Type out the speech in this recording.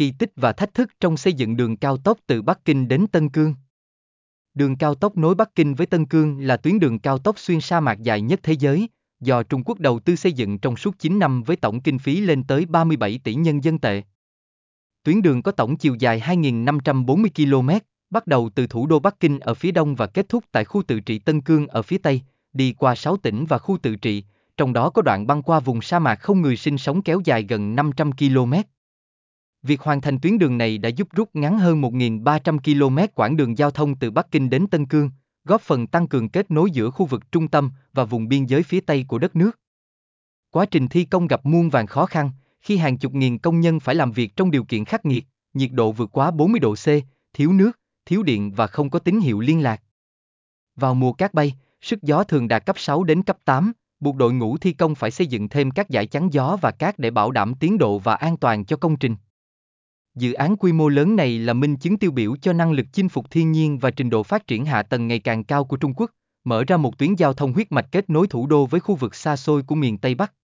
kỳ tích và thách thức trong xây dựng đường cao tốc từ Bắc Kinh đến Tân Cương. Đường cao tốc nối Bắc Kinh với Tân Cương là tuyến đường cao tốc xuyên sa mạc dài nhất thế giới, do Trung Quốc đầu tư xây dựng trong suốt 9 năm với tổng kinh phí lên tới 37 tỷ nhân dân tệ. Tuyến đường có tổng chiều dài 2.540 km, bắt đầu từ thủ đô Bắc Kinh ở phía đông và kết thúc tại khu tự trị Tân Cương ở phía tây, đi qua 6 tỉnh và khu tự trị, trong đó có đoạn băng qua vùng sa mạc không người sinh sống kéo dài gần 500 km. Việc hoàn thành tuyến đường này đã giúp rút ngắn hơn 1.300 km quãng đường giao thông từ Bắc Kinh đến Tân Cương, góp phần tăng cường kết nối giữa khu vực trung tâm và vùng biên giới phía Tây của đất nước. Quá trình thi công gặp muôn vàn khó khăn, khi hàng chục nghìn công nhân phải làm việc trong điều kiện khắc nghiệt, nhiệt độ vượt quá 40 độ C, thiếu nước, thiếu điện và không có tín hiệu liên lạc. Vào mùa cát bay, sức gió thường đạt cấp 6 đến cấp 8, buộc đội ngũ thi công phải xây dựng thêm các dải chắn gió và cát để bảo đảm tiến độ và an toàn cho công trình. Dự án quy mô lớn này là minh chứng tiêu biểu cho năng lực chinh phục thiên nhiên và trình độ phát triển hạ tầng ngày càng cao của Trung Quốc, mở ra một tuyến giao thông huyết mạch kết nối thủ đô với khu vực xa xôi của miền Tây Bắc.